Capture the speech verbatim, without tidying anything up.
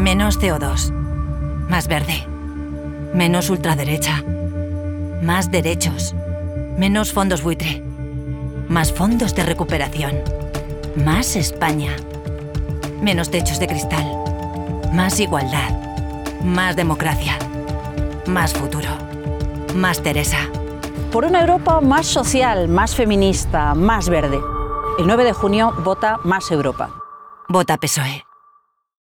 Menos C O dos. Más verde. Menos ultraderecha. Más derechos. Menos fondos buitre. Más fondos de recuperación. Más España. Menos techos de cristal. Más igualdad. Más democracia. Más futuro. Más Teresa. Por una Europa más social, más feminista, más verde. El nueve de junio vota Más Europa. Vota P S O E.